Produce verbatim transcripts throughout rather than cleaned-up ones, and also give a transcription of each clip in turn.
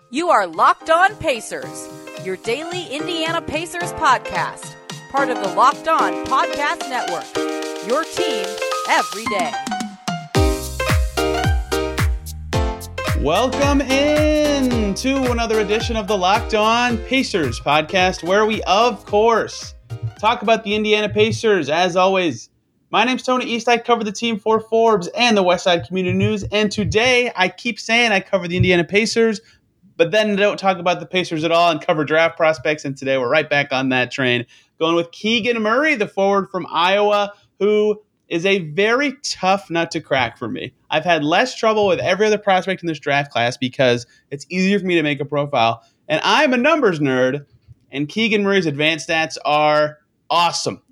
You are Locked On Pacers, your daily Indiana Pacers podcast, part of the Locked On Podcast Network, your team every day. Welcome in to another edition of the Locked On Pacers podcast, where we, of course, talk about the Indiana Pacers. As always, my name's Tony East. I cover the team for Forbes and the Westside Community News. And today, I keep saying I cover the Indiana Pacers, but then don't talk about the Pacers at all and cover draft prospects. And today, we're right back on that train, going with Keegan Murray, the forward from Iowa, who is a very tough nut to crack for me. I've had less trouble with every other prospect in this draft class because it's easier for me to make a profile. And I'm a numbers nerd, and Keegan Murray's advanced stats are awesome.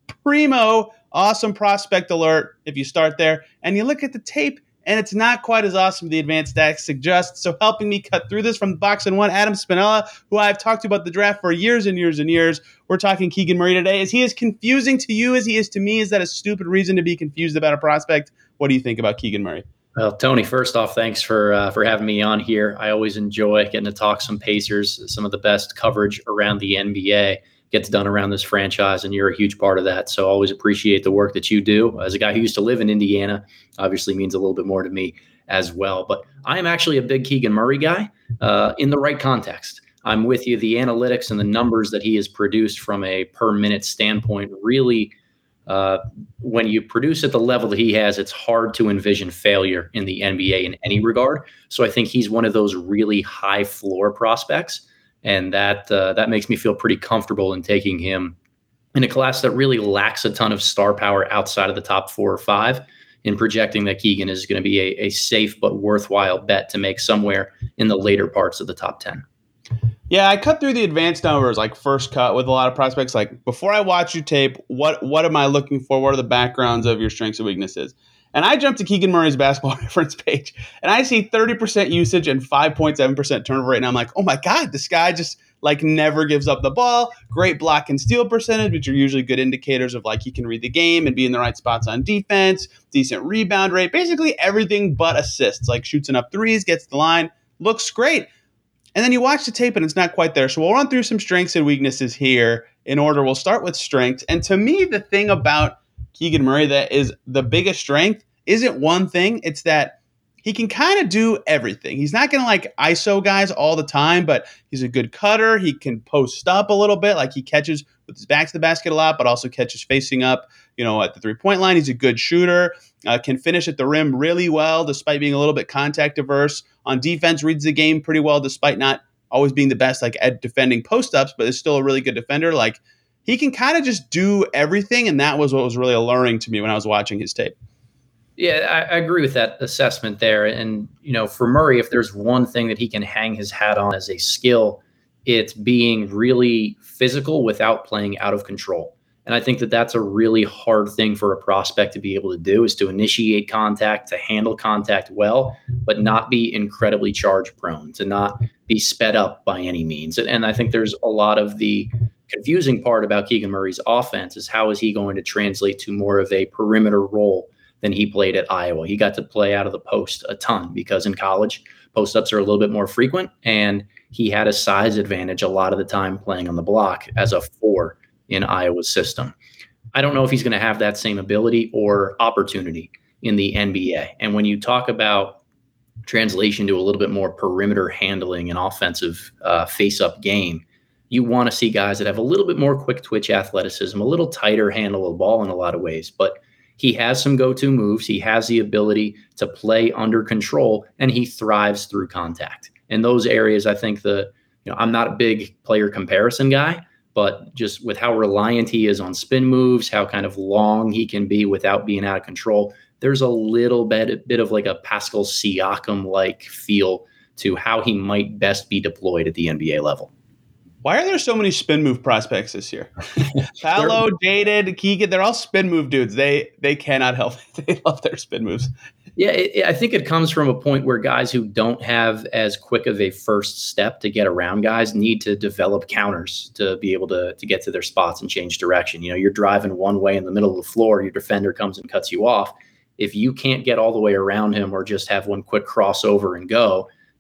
Primo, awesome prospect alert if you start there. And you look at the tape, and it's not quite as awesome as the advanced stats suggest. So helping me cut through this from the Box and One, Adam Spinella, who I've talked to about the draft for years and years and years. We're talking Keegan Murray today. Is he as confusing to you as he is to me? Is that a stupid reason to be confused about a prospect? What do you think about Keegan Murray? Well, Tony, first off, thanks for uh, for having me on here. I always enjoy getting to talk some Pacers, some of the best coverage around the N B A gets done around this franchise, and you're a huge part of that. So always appreciate the work that you do. As a guy who used to live in Indiana, obviously means a little bit more to me as well. But I am actually a big Keegan Murray guy uh, in the right context. I'm with you. The analytics and the numbers that he has produced from a per minute standpoint really Uh, when you produce at the level that he has, it's hard to envision failure in the N B A in any regard. So I think he's one of those really high floor prospects, and that uh, that makes me feel pretty comfortable in taking him in a class that really lacks a ton of star power outside of the top four or five, in projecting that Keegan is going to be a, a safe but worthwhile bet to make somewhere in the later parts of the top ten. Yeah, I cut through the advanced numbers, like first cut with a lot of prospects. Like, before I watch your tape, what what am I looking for? What are the backgrounds of your strengths and weaknesses? And I jumped to Keegan Murray's basketball reference page, and I see thirty percent usage and five point seven percent turnover rate. And I'm like, oh my God, this guy just like never gives up the ball. Great block and steal percentage, which are usually good indicators of like he can read the game and be in the right spots on defense. Decent rebound rate, basically everything but assists. Like, shoots enough threes, gets to the line, looks great. And then you watch the tape and it's not quite there. So we'll run through some strengths and weaknesses here in order. We'll start with strengths. And to me, the thing about Keegan Murray that is the biggest strength isn't one thing. It's that he can kind of do everything. He's not going to like I S O guys all the time, but he's a good cutter. He can post up a little bit. Like, he catches with his back to the basket a lot, but also catches facing up, you know, at the three-point line. He's a good shooter, uh, can finish at the rim really well, despite being a little bit contact averse. On defense, reads the game pretty well, despite not always being the best like at defending post-ups, but is still a really good defender. Like, he can kind of just do everything, and that was what was really alluring to me when I was watching his tape. Yeah, I, I agree with that assessment there. And, you know, for Murray, if there's one thing that he can hang his hat on as a skill, it's being really physical without playing out of control. And I think that that's a really hard thing for a prospect to be able to do, is to initiate contact, to handle contact well, but not be incredibly charge prone, to not be sped up by any means. And, and I think there's a lot of the confusing part about Keegan Murray's offense is how is he going to translate to more of a perimeter role than he played at Iowa. He got to play out of the post a ton because in college, post-ups are a little bit more frequent, and he had a size advantage a lot of the time playing on the block as a four in Iowa's system. I don't know if he's going to have that same ability or opportunity in the N B A. And when you talk about translation to a little bit more perimeter handling and offensive uh, face-up game, you want to see guys that have a little bit more quick twitch athleticism, a little tighter handle of the ball in a lot of ways. But he has some go-to moves. He has the ability to play under control, and he thrives through contact. In those areas, I think the, you know, I'm not a big player comparison guy, but just with how reliant he is on spin moves, how kind of long he can be without being out of control, there's a little bit, a bit of like a Pascal Siakam-like feel to how he might best be deployed at the N B A level. Why are there so many spin move prospects this year? Paolo, Jaded, Keegan, they're all spin move dudes. They they cannot help it. They love their spin moves. Yeah, it, I think it comes from a point where guys who don't have as quick of a first step to get around guys need to develop counters to be able to, to get to their spots and change direction. You know, you're driving one way in the middle of the floor, your defender comes and cuts you off. If you can't get all the way around him or just have one quick crossover and go,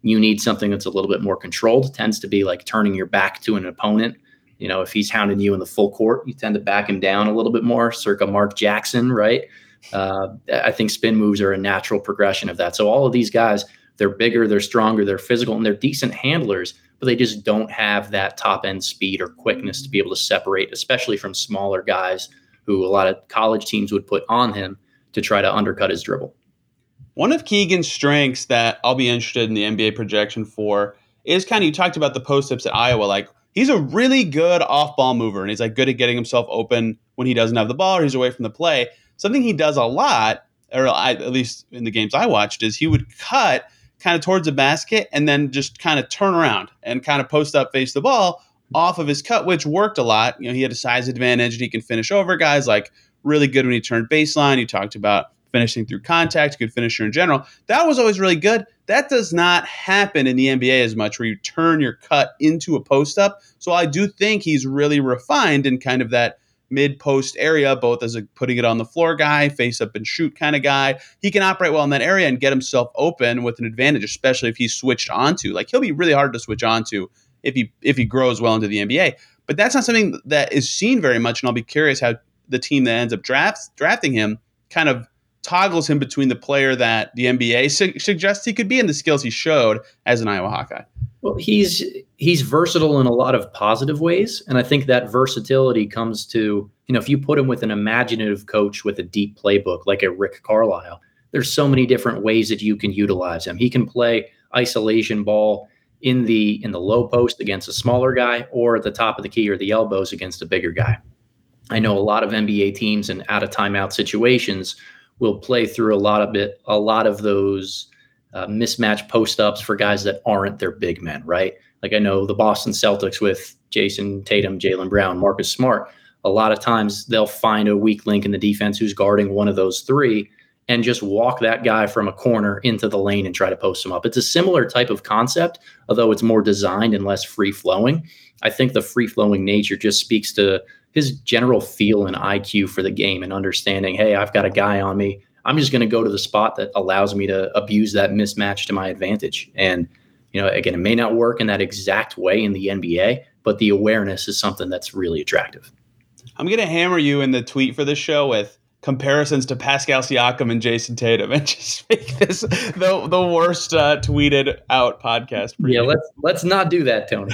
You need something that's a little bit more controlled. It tends to be like turning your back to an opponent. You know, if he's hounding you in the full court, you tend to back him down a little bit more, circa Mark Jackson, right? Uh, I think spin moves are a natural progression of that. So all of these guys, they're bigger, they're stronger, they're physical, and they're decent handlers, but they just don't have that top-end speed or quickness to be able to separate, especially from smaller guys who a lot of college teams would put on him to try to undercut his dribble. One of Keegan's strengths that I'll be interested in the N B A projection for is kind of, you talked about the post-ups at Iowa, like, he's a really good off-ball mover, and he's like good at getting himself open when he doesn't have the ball or he's away from the play. Something he does a lot, or I, at least in the games I watched, is he would cut kind of towards the basket and then just kind of turn around and kind of post up, face the ball off of his cut, which worked a lot. You know, he had a size advantage and he can finish over guys, like really good when he turned baseline. You talked about finishing through contact, good finisher in general. That was always really good. That does not happen in the N B A as much, where you turn your cut into a post up. So I do think he's really refined in kind of that mid-post area, both as a putting it on the floor guy, face up and shoot kind of guy. He can operate well in that area and get himself open with an advantage, especially if he's switched onto. Like, he'll be really hard to switch onto if he if he grows well into the N B A. But that's not something that is seen very much, and I'll be curious how the team that ends up drafts, drafting him kind of toggles him between the player that the N B A su- suggests he could be and the skills he showed as an Iowa Hawkeye. Well, he's he's versatile in a lot of positive ways, and I think that versatility comes to, you know, if you put him with an imaginative coach with a deep playbook like a Rick Carlisle, there's so many different ways that you can utilize him. He can play isolation ball in the in the low post against a smaller guy, or at the top of the key or the elbows against a bigger guy. I know a lot of N B A teams in out of timeout situations will play through a lot of it, a lot of those uh, mismatch post-ups for guys that aren't their big men, right? Like, I know the Boston Celtics with Jason Tatum, Jaylen Brown, Marcus Smart, a lot of times they'll find a weak link in the defense who's guarding one of those three and just walk that guy from a corner into the lane and try to post him up. It's a similar type of concept, although it's more designed and less free-flowing. I think the free-flowing nature just speaks to his general feel and I Q for the game and understanding, hey, I've got a guy on me. I'm just going to go to the spot that allows me to abuse that mismatch to my advantage. And, you know, again, it may not work in that exact way in the N B A, but the awareness is something that's really attractive. I'm going to hammer you in the tweet for this show with comparisons to Pascal Siakam and Jason Tatum and just make this the, the worst uh, tweeted out podcast for yeah, you. let's let's not do that, Tony.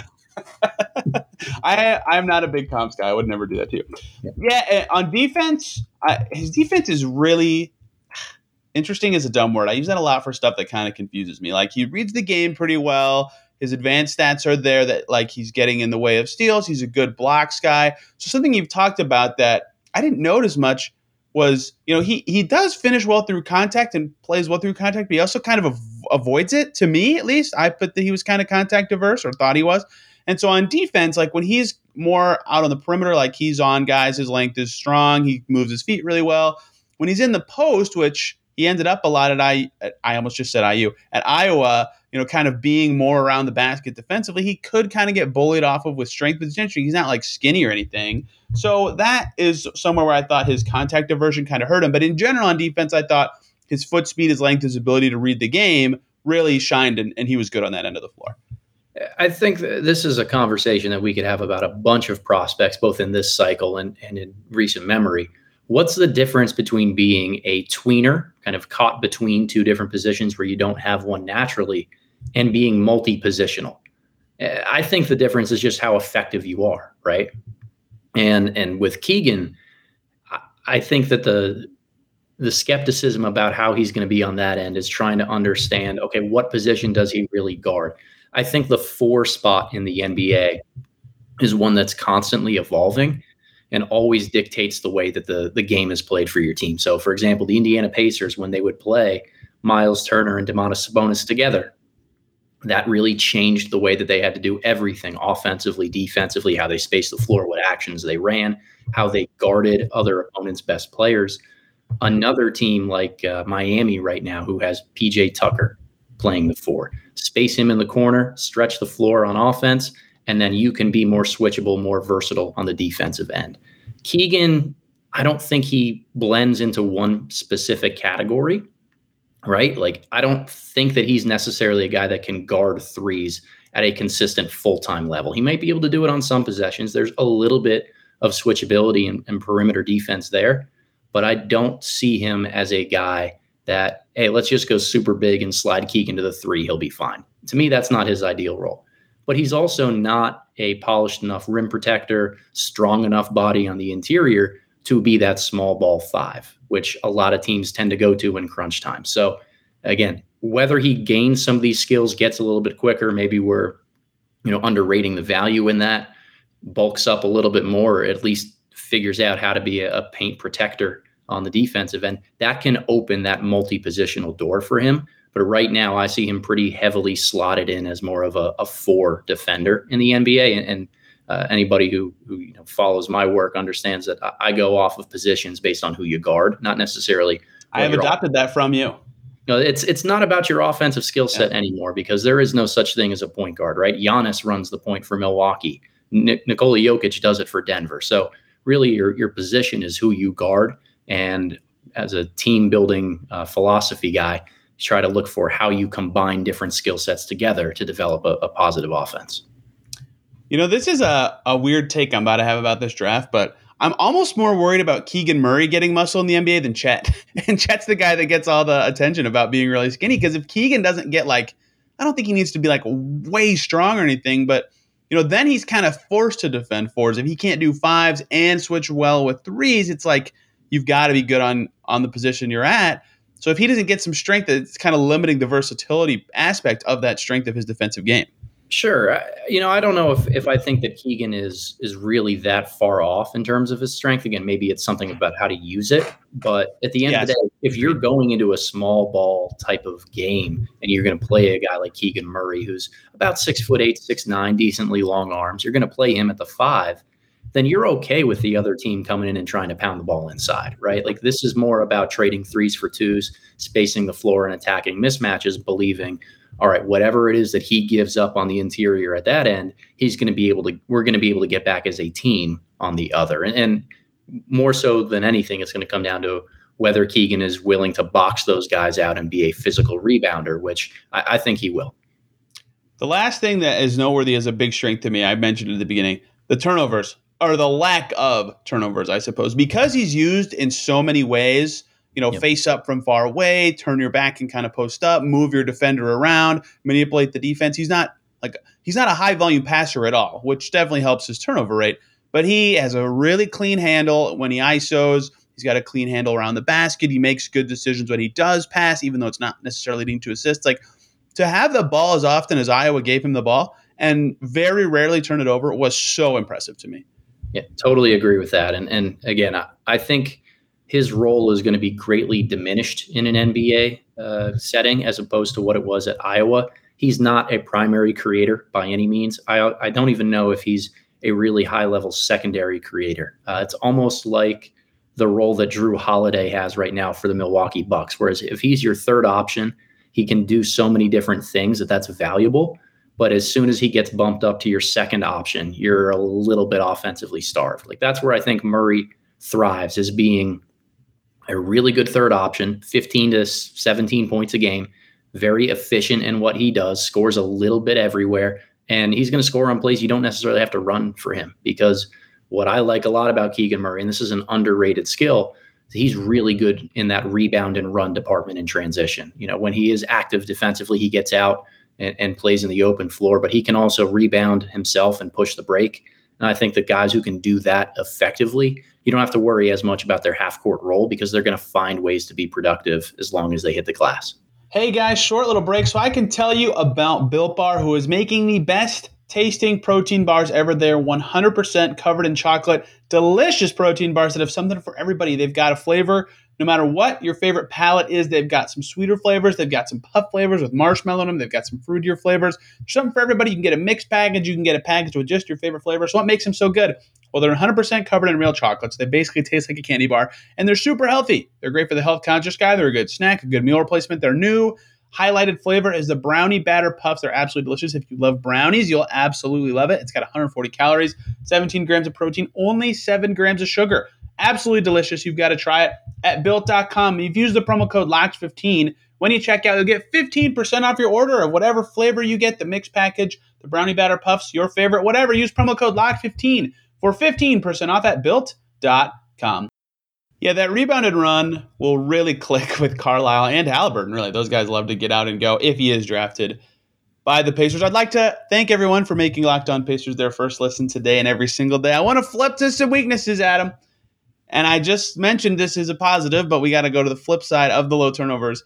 I I'm not a big comps guy. I would never do that to you. Yeah, yeah, on defense, I, his defense is really interesting. Is a dumb word. I use that a lot for stuff that kind of confuses me. Like, he reads the game pretty well. His advanced stats are there, that like he's getting in the way of steals. He's a good blocks guy. So something you've talked about that I didn't notice much was, you know, he he does finish well through contact and plays well through contact, but he also kind of av- avoids it. To me, at least, I put that he was kind of contact averse, or thought he was. And so on defense, like when he's more out on the perimeter, like he's on guys, his length is strong, he moves his feet really well. When he's in the post, which he ended up a lot at I, at, I almost just said I U, at Iowa, you know, kind of being more around the basket defensively, he could kind of get bullied off of with strength, but essentially he's not like skinny or anything. So that is somewhere where I thought his contact aversion kind of hurt him. But in general on defense, I thought his foot speed, his length, his ability to read the game really shined, and, and he was good on that end of the floor. I think this is a conversation that we could have about a bunch of prospects, both in this cycle and, and in recent memory. What's the difference between being a tweener, kind of caught between two different positions where you don't have one naturally, and being multi-positional? I think the difference is just how effective you are, right? And and with Keegan, I think that the the skepticism about how he's going to be on that end is trying to understand, okay, what position does he really guard? I think the four spot in the N B A is one that's constantly evolving and always dictates the way that the, the game is played for your team. So, for example, the Indiana Pacers, when they would play Miles Turner and Domantas Sabonis together, that really changed the way that they had to do everything offensively, defensively, how they spaced the floor, what actions they ran, how they guarded other opponents' best players. Another team like uh, Miami right now, who has P J Tucker playing the four, space him in the corner, stretch the floor on offense, and then you can be more switchable, more versatile on the defensive end. Keegan, I don't think he blends into one specific category. right? Like, I don't think that he's necessarily a guy that can guard threes at a consistent full-time level. He might be able to do it on some possessions. There's a little bit of switchability and, and perimeter defense there, but I don't see him as a guy that, hey, let's just go super big and slide Keegan to the three. He'll be fine. To me, that's not his ideal role. But he's also not a polished enough rim protector, strong enough body on the interior to be that small ball five, which a lot of teams tend to go to in crunch time. So again, whether he gains some of these skills, gets a little bit quicker, maybe we're, you know, underrating the value in that, bulks up a little bit more, or at least figures out how to be a, a paint protector on the defensive end, that can open that multi-positional door for him. But right now, I see him pretty heavily slotted in as more of a, a four defender in the N B A. And, and uh, anybody who, who you know, follows my work understands that I, I go off of positions based on who you guard, not necessarily. I have adopted off- that from you. You know, it's it's not about your offensive skill set yeah. anymore, because there is no such thing as a point guard, right? Giannis runs the point for Milwaukee. N- Nikola Jokic does it for Denver. So really, your your position is who you guard. And as a team building uh, philosophy guy, try to look for how you combine different skill sets together to develop a, a positive offense. You know, this is a, a weird take I'm about to have about this draft, but I'm almost more worried about Keegan Murray getting muscle in the N B A than Chet. And Chet's the guy that gets all the attention about being really skinny, because if Keegan doesn't get, like, I don't think he needs to be like way strong or anything, but you know, then he's kind of forced to defend fours. If he can't do fives and switch well with threes, it's like you've got to be good on on the position you're at. So if he doesn't get some strength, it's kind of limiting the versatility aspect of that strength of his defensive game. Sure. I, you know, I don't know if, if I think that Keegan is is really that far off in terms of his strength. Again, maybe it's something about how to use it. But at the end yes. of the day, if you're going into a small ball type of game and you're going to play a guy like Keegan Murray, who's about six foot eight, six nine, decently long arms, you're going to play him at the five, then you're okay with the other team coming in and trying to pound the ball inside, right? Like, this is more about trading threes for twos, spacing the floor and attacking mismatches, believing, all right, whatever it is that he gives up on the interior at that end, he's going to be able to, we're going to be able to get back as a team on the other. And, and more so than anything, it's going to come down to whether Keegan is willing to box those guys out and be a physical rebounder, which I, I think he will. The last thing that is noteworthy as a big strength to me, I mentioned at the beginning, the turnovers, or the lack of turnovers, I suppose, because he's used in so many ways. You know, yep. face up from far away, turn your back and kind of post up, move your defender around, manipulate the defense. He's not like he's not a high volume passer at all, which definitely helps his turnover rate. But he has a really clean handle when he I S Os. He's got a clean handle around the basket. He makes good decisions when he does pass, even though it's not necessarily leading to assists. Like, to have the ball as often as Iowa gave him the ball and very rarely turn it over was so impressive to me. Yeah, totally agree with that. And and again, I, I think his role is going to be greatly diminished in an N B A uh, setting as opposed to what it was at Iowa. He's not a primary creator by any means. I I don't even know if he's a really high-level secondary creator. Uh, it's almost like the role that Drew Holiday has right now for the Milwaukee Bucks, whereas if he's your third option, he can do so many different things that that's valuable. But as soon as he gets bumped up to your second option, you're a little bit offensively starved. Like, that's where I think Murray thrives, is being a really good third option, fifteen to seventeen points a game, very efficient in what he does, scores a little bit everywhere, and he's going to score on plays you don't necessarily have to run for him. Because what I like a lot about Keegan Murray, and this is an underrated skill, he's really good in that rebound and run department in transition. You know, when he is active defensively, he gets out and, and plays in the open floor, but he can also rebound himself and push the break. And I think the guys who can do that effectively, you don't have to worry as much about their half-court role, because they're going to find ways to be productive as long as they hit the glass. Hey, guys, short little break so I can tell you about Built Bar, who is making the best tasting protein bars ever. They're one hundred percent covered in chocolate. Delicious protein bars that have something for everybody. They've got a flavor. No matter what your favorite palate is, they've got some sweeter flavors. They've got some puff flavors with marshmallow in them. They've got some fruitier flavors. There's something for everybody. You can get a mixed package. You can get a package with just your favorite flavor. So what makes them so good? Well, they're one hundred percent covered in real chocolates. They basically taste like a candy bar, and they're super healthy. They're great for the health conscious guy. They're a good snack, a good meal replacement. They're new. Highlighted flavor is the brownie batter puffs. They're absolutely delicious. If you love brownies, you'll absolutely love it. It's got one hundred forty calories, seventeen grams of protein, only seven grams of sugar. Absolutely delicious. You've got to try it at built dot com. You've used the promo code locked fifteen When you check out, you'll get fifteen percent off your order of whatever flavor you get, the mixed package, the brownie batter puffs, your favorite, whatever. Use promo code lock fifteen for fifteen percent off at built dot com. Yeah, that rebounded run will really click with Carlisle and Halliburton. Really, those guys love to get out and go if he is drafted by the Pacers. I'd like to thank everyone for making Locked On Pacers their first listen today and every single day. I want to flip to some weaknesses, Adam. And I just mentioned this is a positive, but we got to go to the flip side of the low turnovers.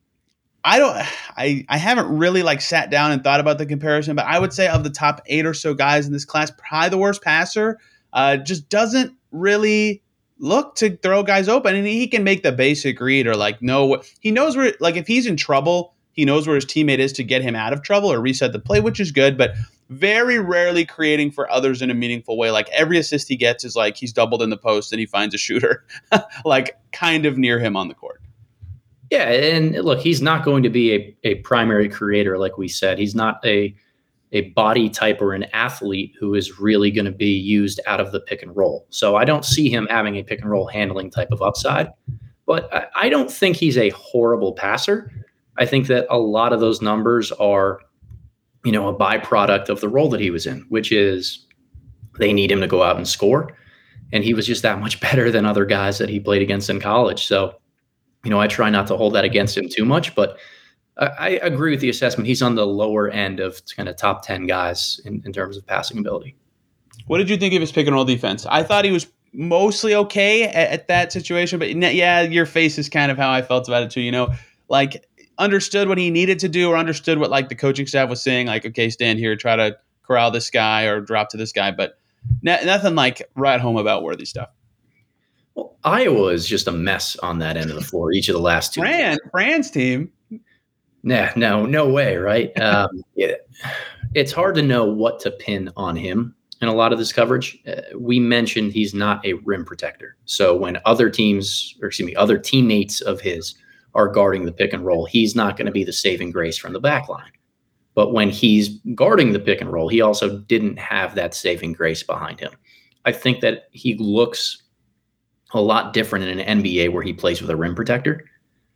I don't, I, I haven't really like sat down and thought about the comparison, but I would say of the top eight or so guys in this class, probably the worst passer, uh, just doesn't really look to throw guys open. And he can make the basic read or like know, he knows where, like if he's in trouble, he knows where his teammate is to get him out of trouble or reset the play, which is good, but very rarely creating for others in a meaningful way. Like every assist he gets is like he's doubled in the post and he finds a shooter like kind of near him on the court. Yeah, and look, he's not going to be a, a primary creator, like we said. He's not a a body type or an athlete who is really going to be used out of the pick and roll. So I don't see him having a pick and roll handling type of upside. But I, I don't think he's a horrible passer. I think that a lot of those numbers are, you know, a byproduct of the role that he was in, which is they need him to go out and score. And he was just that much better than other guys that he played against in college. So, you know, I try not to hold that against him too much, but I, I agree with the assessment. He's on the lower end of kind of top ten guys in, in terms of passing ability. What did you think of his pick and roll defense? I thought he was mostly okay at, at that situation, but yeah, your face is kind of how I felt about it too. You know, like understood what he needed to do or understood what like the coaching staff was saying, like, okay, stand here, try to corral this guy or drop to this guy, but n- nothing like right home about worthy stuff. Well, Iowa is just a mess on that end of the floor each of the last two Fran, years. Fran's team. Nah, no, no way, right? Um, yeah, it's hard to know what to pin on him in a lot of this coverage. Uh, we mentioned he's not a rim protector. So when other teams, or excuse me, other teammates of his are guarding the pick and roll, he's not going to be the saving grace from the back line. But when he's guarding the pick and roll, he also didn't have that saving grace behind him. I think that he looks a lot different in an N B A where he plays with a rim protector.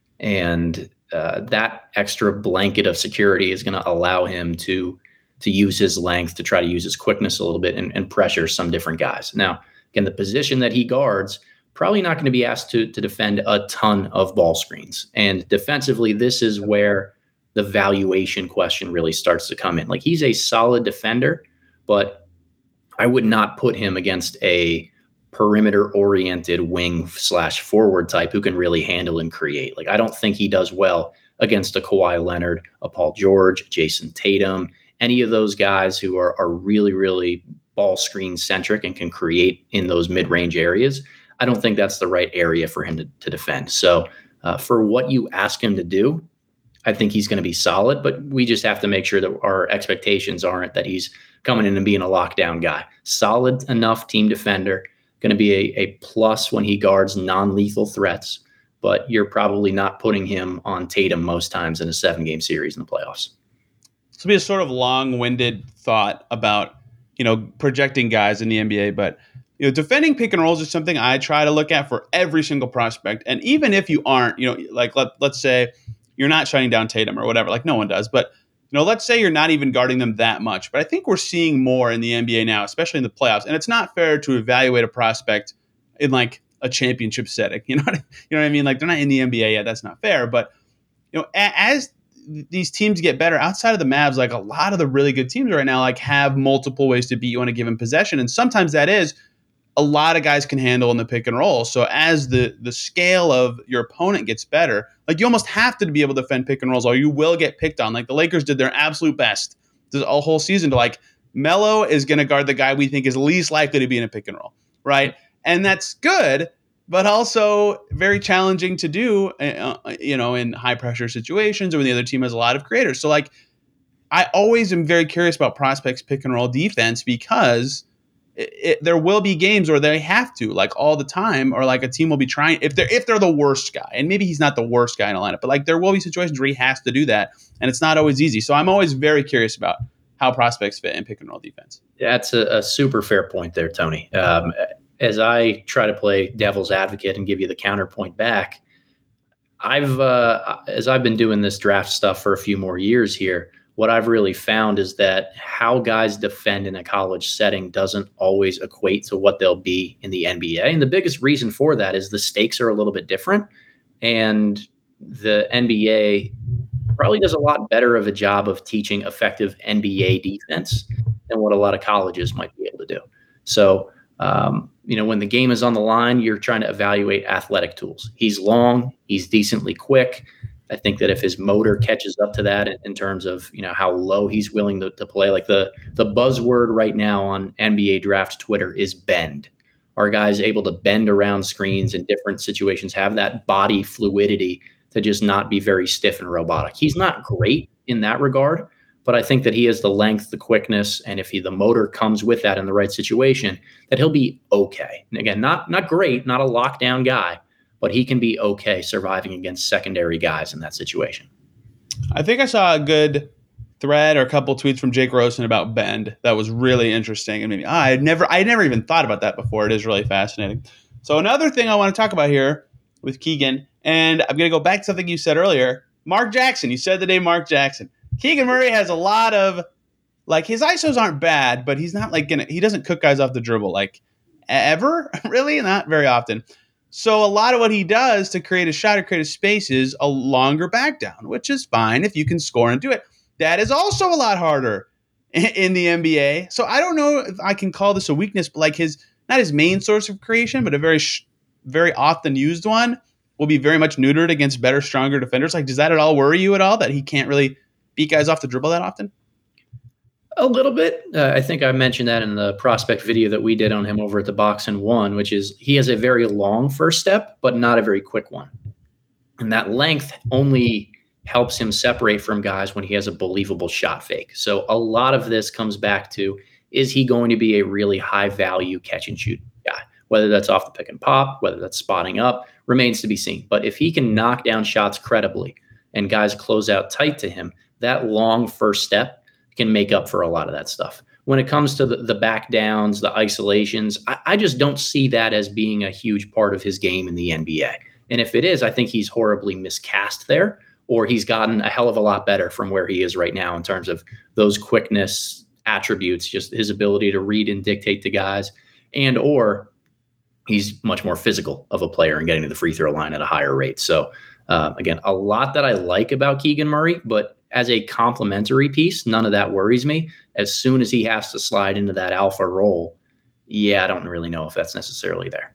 And uh, that extra blanket of security is going to allow him to, to use his length, to try to use his quickness a little bit and, and pressure some different guys. Now, again, the position that he guards, probably not going to be asked to, to defend a ton of ball screens. And defensively, this is where the valuation question really starts to come in. Like, he's a solid defender, but I would not put him against a perimeter-oriented wing slash forward type who can really handle and create. Like, I don't think he does well against a Kawhi Leonard, a Paul George, Jason Tatum, any of those guys who are, are really, really ball screen centric and can create in those mid-range areas. I don't think that's the right area for him to, to defend. So uh, for what you ask him to do, I think he's going to be solid, but we just have to make sure that our expectations aren't that he's coming in and being a lockdown guy. Solid enough team defender, going to be a, a plus when he guards non-lethal threats, but you're probably not putting him on Tatum most times in a seven-game series in the playoffs. This will be a sort of long-winded thought about, you know, projecting guys in the N B A, but you know, defending pick and rolls is something I try to look at for every single prospect. And even if you aren't, you know, like let, let's say you're not shutting down Tatum or whatever, like no one does, but you know, let's say you're not even guarding them that much. But I think we're seeing more in the N B A now, especially in the playoffs. And it's not fair to evaluate a prospect in like a championship setting. You know what I, you know what I mean? Like they're not in the N B A yet. That's not fair. But you know, a, as these teams get better outside of the Mavs, like a lot of the really good teams right now, like have multiple ways to beat you on a given possession. And sometimes that is a lot of guys can handle in the pick and roll. So as the the scale of your opponent gets better, like you almost have to be able to defend pick and rolls or you will get picked on. Like the Lakers did their absolute best this a whole season to like Melo is going to guard the guy we think is least likely to be in a pick and roll, right? And that's good, but also very challenging to do, uh, you know, in high pressure situations or when the other team has a lot of creators. So like I always am very curious about prospects pick and roll defense because It, it, there will be games where they have to, like all the time, or like a team will be trying if they're if they're the worst guy, and maybe he's not the worst guy in a lineup, but like there will be situations where he has to do that, and it's not always easy. So I'm always very curious about how prospects fit in pick and roll defense. That's a, a super fair point there, Tony. Um, as I try to play devil's advocate and give you the counterpoint back, I've, uh, as I've been doing this draft stuff for a few more years here, what I've really found is that how guys defend in a college setting doesn't always equate to what they'll be in the N B A. And the biggest reason for that is the stakes are a little bit different. And the N B A probably does a lot better of a job of teaching effective N B A defense than what a lot of colleges might be able to do. So, um, you know, when the game is on the line, you're trying to evaluate athletic tools. He's long, he's decently quick. I think that if his motor catches up to that in, in terms of, you know, how low he's willing to, to play, like the the buzzword right now on N B A draft Twitter is bend. Are guys able to bend around screens in different situations, have that body fluidity to just not be very stiff and robotic? He's not great in that regard, but I think that he has the length, the quickness, and if he the motor comes with that in the right situation, that he'll be okay. And again, not not great, not a lockdown guy, but he can be okay surviving against secondary guys in that situation. I think I saw a good thread or a couple tweets from Jake Rosen about bend that was really interesting, and maybe ah, I never I never even thought about that before. It is really fascinating. So another thing I want to talk about here with Keegan, and I'm going to go back to something you said earlier, Mark Jackson. You said the name Mark Jackson. Keegan Murray has a lot of, like, his I S Os aren't bad, but he's not like gonna he doesn't cook guys off the dribble like ever, really, not very often. So a lot of what he does to create a shot or create a space is a longer back down, which is fine if you can score and do it. That is also a lot harder in the N B A. So I don't know if I can call this a weakness, but like his, not his main source of creation, but a very, very often used one will be very much neutered against better, stronger defenders. Like, does that at all worry you at all that he can't really beat guys off the dribble that often? A little bit. Uh, I think I mentioned that in the prospect video that we did on him over at the Box and One, which is he has a very long first step, but not a very quick one. And that length only helps him separate from guys when he has a believable shot fake. So a lot of this comes back to, is he going to be a really high value catch and shoot guy? Whether that's off the pick and pop, whether that's spotting up, remains to be seen. But if he can knock down shots credibly and guys close out tight to him, that long first step can make up for a lot of that stuff. When it comes to the, the back downs, the isolations, I, I just don't see that as being a huge part of his game in the N B A. And if it is, I think he's horribly miscast there, or he's gotten a hell of a lot better from where he is right now in terms of those quickness attributes, just his ability to read and dictate to guys, and or he's much more physical of a player and getting to the free throw line at a higher rate. So uh, again, a lot that I like about Keegan Murray, but as a complementary piece, none of that worries me. As soon as he has to slide into that alpha role, yeah, I don't really know if that's necessarily there.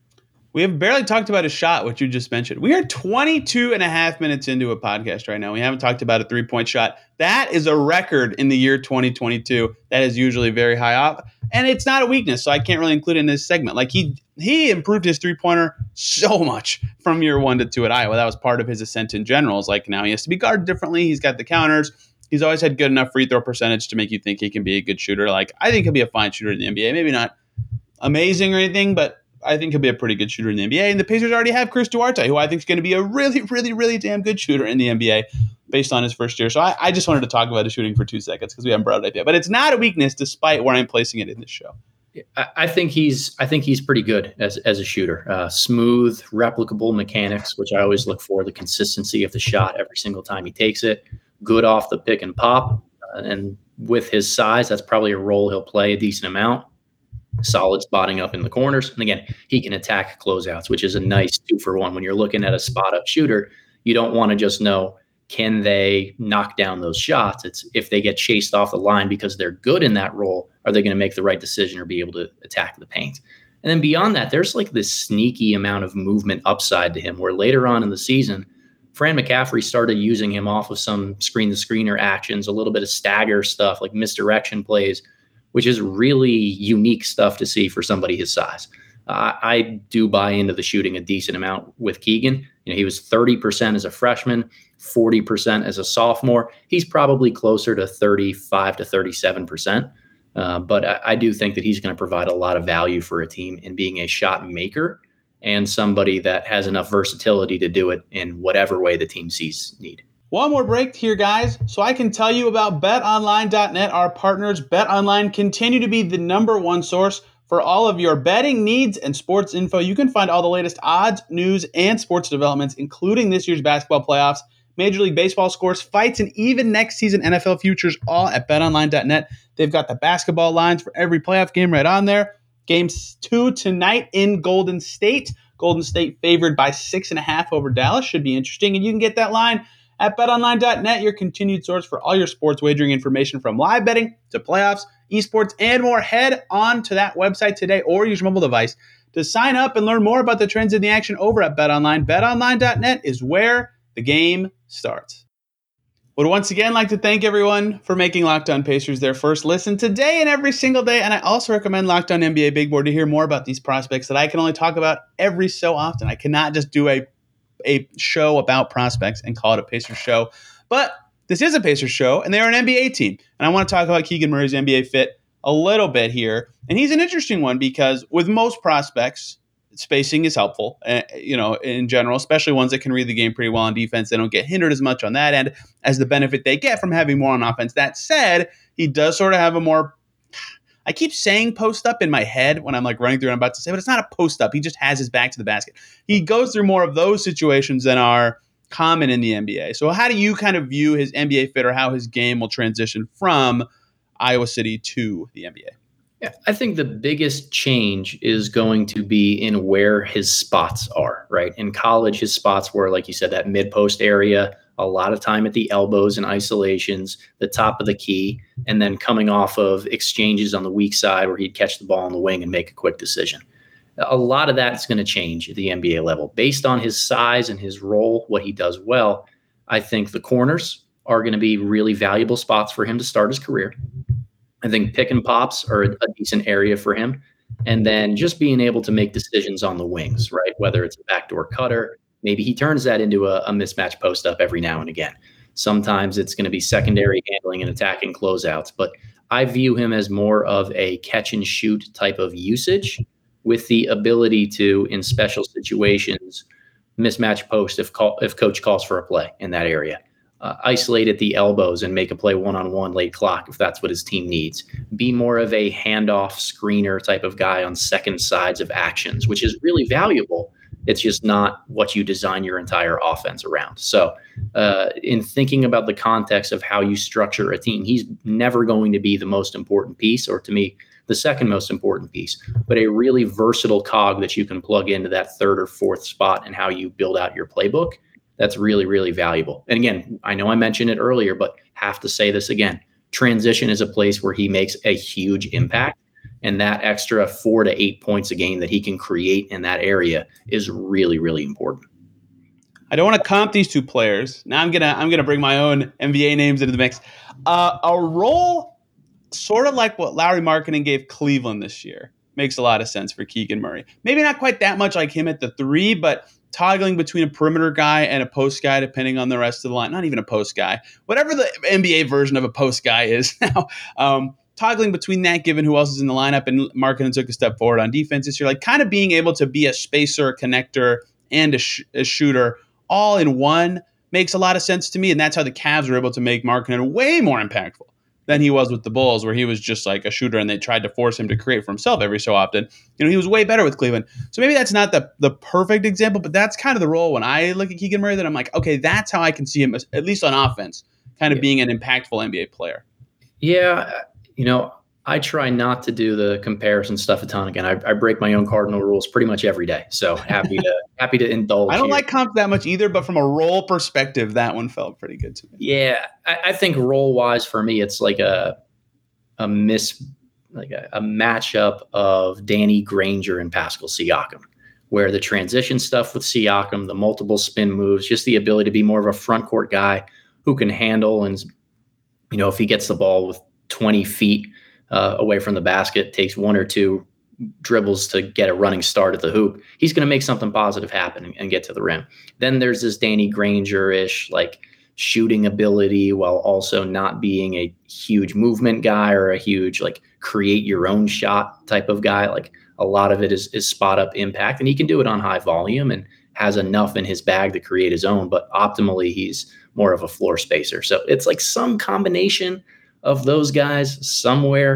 We have barely talked about a shot, which you just mentioned. We are twenty-two and a half minutes into a podcast right now. We haven't talked about a three-point shot. That is a record in the year twenty twenty-two. That is usually very high up. And it's not a weakness, so I can't really include it in this segment. Like, he he improved his three-pointer so much from year one to two at Iowa. That was part of his ascent in general. It's like, now he has to be guarded differently. He's got the counters. He's always had good enough free throw percentage to make you think he can be a good shooter. Like, I think he'll be a fine shooter in the N B A. Maybe not amazing or anything, but I think he'll be a pretty good shooter in the N B A. And the Pacers already have Chris Duarte, who I think is going to be a really, really, really damn good shooter in the N B A based on his first year. So I, I just wanted to talk about his shooting for two seconds because we haven't brought it up yet. But it's not a weakness despite where I'm placing it in this show. I, I think he's I think he's pretty good as, as a shooter. Uh, smooth, replicable mechanics, which I always look for, the consistency of the shot every single time he takes it. Good off the pick and pop. Uh, and with his size, that's probably a role he'll play a decent amount. Solid spotting up in the corners. And again, he can attack closeouts, which is a nice two for one. When you're looking at a spot up shooter, you don't want to just know, can they knock down those shots? It's if they get chased off the line because they're good in that role, are they going to make the right decision or be able to attack the paint? And then beyond that, there's like this sneaky amount of movement upside to him where later on in the season, Fran McCaffrey started using him off of some screen-to-screener actions, a little bit of stagger stuff like misdirection plays, which is really unique stuff to see for somebody his size. Uh, I do buy into the shooting a decent amount with Keegan. You know, he was thirty percent as a freshman, forty percent as a sophomore. He's probably closer to thirty-five to thirty-seven percent. Uh, but I, I do think that he's going to provide a lot of value for a team in being a shot maker and somebody that has enough versatility to do it in whatever way the team sees need. One more break here, guys, so I can tell you about bet online dot net. Our partners, BetOnline, continue to be the number one source For all of your betting needs and sports info, you can find all the latest odds, news, and sports developments, including this year's basketball playoffs, Major League Baseball scores, fights, and even next season N F L futures, all at bet online dot net. They've got the basketball lines for every playoff game right on there. Games two tonight in Golden State. Golden State favored by six and a half over Dallas. Should be interesting. And you can get that line at bet online dot net, your continued source for all your sports wagering information from live betting to playoffs, esports, and more. Head on to that website today or use your mobile device to sign up and learn more about the trends in the action over at BetOnline. bet online dot net is where the game starts. Would once again like to thank everyone for making Locked On Pacers their first listen today and every single day. And I also recommend Locked On N B A Big Board to hear more about these prospects that I can only talk about every so often. I cannot just do a, a show about prospects and call it a Pacers show. But this is a Pacers show, and they are an N B A team. And I want to talk about Keegan Murray's N B A fit a little bit here. And he's an interesting one because with most prospects, spacing is helpful, uh, you know, in general, especially ones that can read the game pretty well on defense. They don't get hindered as much on that end as the benefit they get from having more on offense. That said, he does sort of have a more, I keep saying post up in my head when I'm like running through what I'm about to say, but it's not a post up. He just has his back to the basket. He goes through more of those situations than are common in the N B A. So how do you kind of view his N B A fit or how his game will transition from Iowa City to the N B A? Yeah, I think the biggest change is going to be in where his spots are, right? In college, his spots were, like you said, that mid-post area, a lot of time at the elbows and isolations, the top of the key, and then coming off of exchanges on the weak side where he'd catch the ball on the wing and make a quick decision. A lot of that's going to change at the N B A level. Based on his size and his role, what he does well, I think the corners are going to be really valuable spots for him to start his career. I think pick and pops are a decent area for him. And then just being able to make decisions on the wings, right? Whether it's a backdoor cutter, maybe he turns that into a, a mismatch post up every now and again. Sometimes it's going to be secondary handling and attacking closeouts. But I view him as more of a catch and shoot type of usage with the ability to, in special situations, mismatch post if call, if coach calls for a play in that area. Uh, isolate at the elbows and make a play one-on-one late clock if that's what his team needs. Be more of a handoff screener type of guy on second sides of actions, which is really valuable. It's just not what you design your entire offense around. So uh, in thinking about the context of how you structure a team, he's never going to be the most important piece, or to me, the second most important piece, but a really versatile cog that you can plug into that third or fourth spot and how you build out your playbook. That's really, really valuable. And again, I know I mentioned it earlier, but have to say this again. Transition is a place where he makes a huge impact. And that extra four to eight points a game that he can create in that area is really, really important. I don't want to comp these two players. Now I'm gonna I'm gonna bring my own N B A names into the mix. Uh, a role sort of like what Lauri Markkanen gave Cleveland this year makes a lot of sense for Keegan Murray. Maybe not quite that much like him at the three, but toggling between a perimeter guy and a post guy, depending on the rest of the line. Not even a post guy. Whatever the N B A version of a post guy is now. Um, toggling between that, given who else is in the lineup, and Markkanen took a step forward on defense this year. Like kind of being able to be a spacer, a connector, and a, sh- a shooter all in one makes a lot of sense to me. And that's how the Cavs were able to make Markkanen way more impactful than he was with the Bulls, where he was just like a shooter and they tried to force him to create for himself every so often. You know, he was way better with Cleveland. So maybe that's not the the perfect example, but that's kind of the role when I look at Keegan Murray that I'm like, okay, that's how I can see him, at least on offense, kind of yeah. being an impactful N B A player. Yeah, you know, I try not to do the comparison stuff a ton. Again, I, I break my own cardinal rules pretty much every day. So happy to happy to indulge. I don't here. like comp that much either, but from a role perspective, that one felt pretty good to me. Yeah, I, I think role wise for me, it's like a a miss like a, a matchup of Danny Granger and Pascal Siakam, where the transition stuff with Siakam, the multiple spin moves, just the ability to be more of a front court guy who can handle, and you know, if he gets the ball with twenty feet uh, away from the basket, takes one or two dribbles to get a running start at the hoop, he's going to make something positive happen and, and get to the rim. Then there's this Danny Granger-ish like shooting ability while also not being a huge movement guy or a huge like create your own shot type of guy. Like a lot of it is, is spot up impact, and he can do it on high volume and has enough in his bag to create his own, but optimally he's more of a floor spacer. So it's like some combination of those guys somewhere.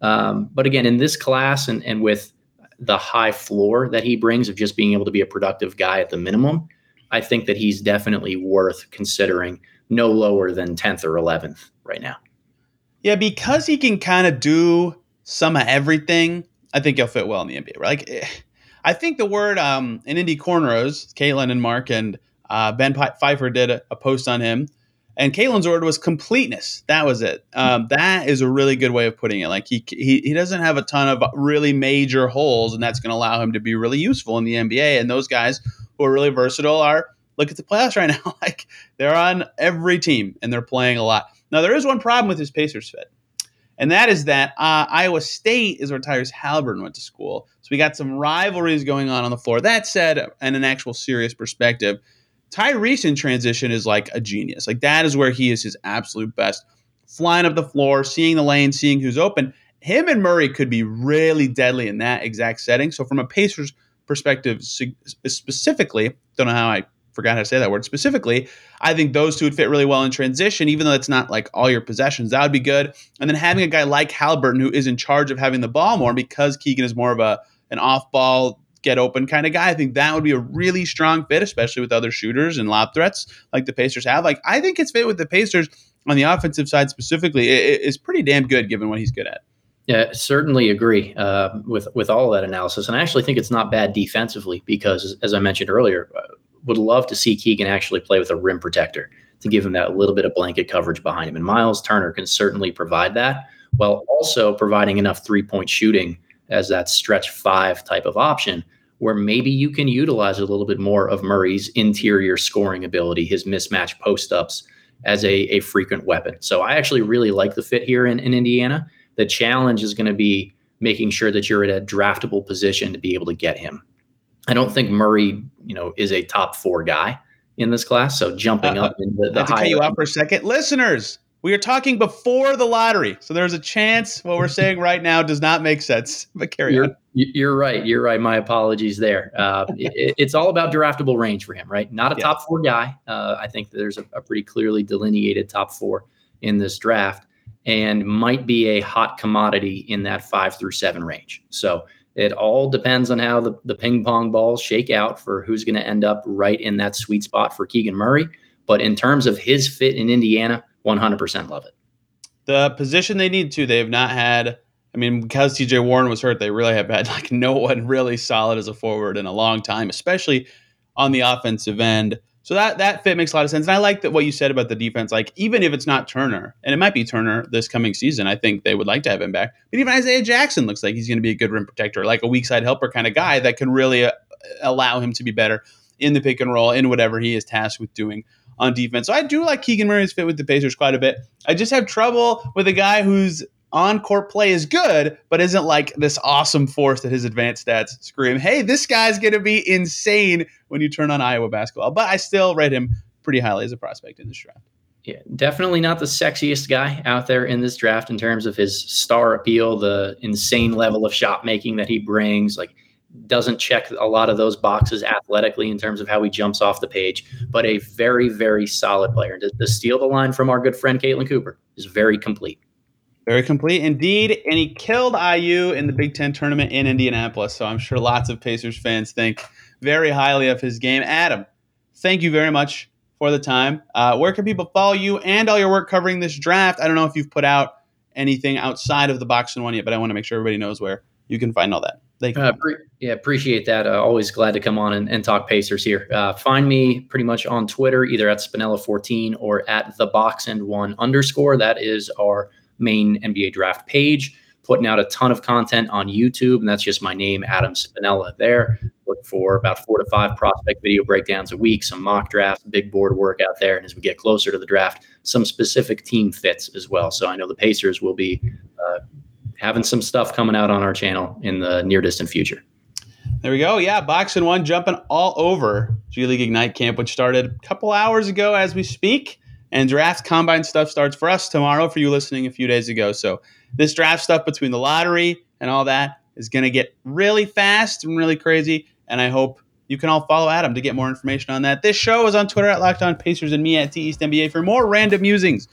Um, but again, in this class and, and with the high floor that he brings of just being able to be a productive guy at the minimum, I think that he's definitely worth considering no lower than tenth or eleventh right now. Yeah, because he can kind of do some of everything, I think he'll fit well in the N B A. Like, I think the word um, in Indy Cornrows, Caitlin and Mark and uh, Ben Pfeiffer did a, a post on him, and Caitlin's word was completeness. That was it. Um, that is a really good way of putting it. Like he, he he doesn't have a ton of really major holes, and that's going to allow him to be really useful in the N B A. And those guys who are really versatile are, look at the playoffs right now. Like they're on every team and they're playing a lot. Now there is one problem with his Pacers fit, and that is that uh, Iowa State is where Tyrese Halliburton went to school. So we got some rivalries going on on the floor. That said, in an actual serious perspective, Tyrese in transition is like a genius. Like that is where he is his absolute best. Flying up the floor, seeing the lane, seeing who's open. Him and Murray could be really deadly in that exact setting. So from a Pacers perspective specifically, don't know how I forgot how to say that word specifically, I think those two would fit really well in transition, even though it's not like all your possessions. That would be good. And then having a guy like Halliburton who is in charge of having the ball more, because Keegan is more of a an off-ball, get open kind of guy, I think that would be a really strong fit, especially with other shooters and lob threats like the Pacers have. Like I think his fit with the Pacers on the offensive side specifically is pretty damn good given what he's good at. Yeah, certainly agree uh, with with all of that analysis. And I actually think it's not bad defensively because, as I mentioned earlier, uh, would love to see Keegan actually play with a rim protector to give him that little bit of blanket coverage behind him. And Miles Turner can certainly provide that while also providing enough three-point shooting as that stretch five type of option where maybe you can utilize a little bit more of Murray's interior scoring ability, his mismatch post-ups as a, a frequent weapon. So I actually really like the fit here in, in Indiana. The challenge is going to be making sure that you're at a draftable position to be able to get him. I don't think Murray, you know, is a top four guy in this class. So jumping uh, up in the, the I have to cut you off for a second. Listeners, we are talking before the lottery. So there's a chance what we're saying right now does not make sense. But carry you're, on. You're right. You're right. My apologies there. Uh, it, it's all about draftable range for him, right? Not a Yeah. top four guy. Uh, I think there's a, a pretty clearly delineated top four in this draft and might be a hot commodity in that five through seven range. So it all depends on how the, the ping pong balls shake out for who's going to end up right in that sweet spot for Keegan Murray. But in terms of his fit in Indiana, one hundred percent love it. The position they need to, they have not had, I mean, because T J Warren was hurt, they really have had like no one really solid as a forward in a long time, especially on the offensive end. So that that fit makes a lot of sense. And I like that what you said about the defense. Like, even if it's not Turner, and it might be Turner this coming season, I think they would like to have him back. But even Isaiah Jackson looks like he's going to be a good rim protector, like a weak side helper kind of guy that can really uh, allow him to be better in the pick and roll, in whatever he is tasked with doing on defense. So I do like Keegan Murray's fit with the Pacers quite a bit. I just have trouble with a guy whose on-court play is good, but isn't like this awesome force that his advanced stats scream, hey, this guy's going to be insane when you turn on Iowa basketball. But I still rate him pretty highly as a prospect in this draft. Yeah, definitely not the sexiest guy out there in this draft in terms of his star appeal, the insane level of shot making that he brings. Like, doesn't check a lot of those boxes athletically in terms of how he jumps off the page, but a very, very solid player. To, to steal the line from our good friend Caitlin Cooper, is very complete. Very complete indeed. And he killed I U in the Big Ten tournament in Indianapolis. So I'm sure lots of Pacers fans think very highly of his game. Adam, thank you very much for the time. Uh, where can people follow you and all your work covering this draft? I don't know if you've put out anything outside of the Box and One yet, but I want to make sure everybody knows where you can find all that. Thank you. Uh, pre- yeah, appreciate that. Uh, always glad to come on and, and talk Pacers here. Uh, find me pretty much on Twitter, either at Spinella fourteen or at the Box and One underscore. That is our main N B A draft page. Putting out a ton of content on YouTube, and that's just my name, Adam Spinella. There, look for about four to five prospect video breakdowns a week, some mock drafts, big board work out there, and as we get closer to the draft, some specific team fits as well. So I know the Pacers will be uh, having some stuff coming out on our channel in the near distant future. There we go. Yeah, Box and One jumping all over G League Ignite Camp, which started a couple hours ago as we speak. And draft combine stuff starts for us tomorrow for you listening a few days ago. So this draft stuff between the lottery and all that is going to get really fast and really crazy. And I hope you can all follow Adam to get more information on that. This show is on Twitter at Locked On Pacers and me at T East N B A for more random musings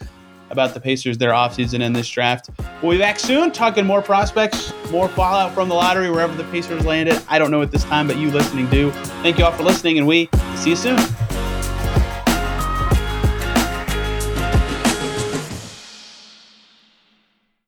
about the Pacers, their offseason, and this draft. We'll be back soon talking more prospects, more fallout from the lottery, wherever the Pacers landed. I don't know at this time, but you listening do. Thank you all for listening, and we see you soon.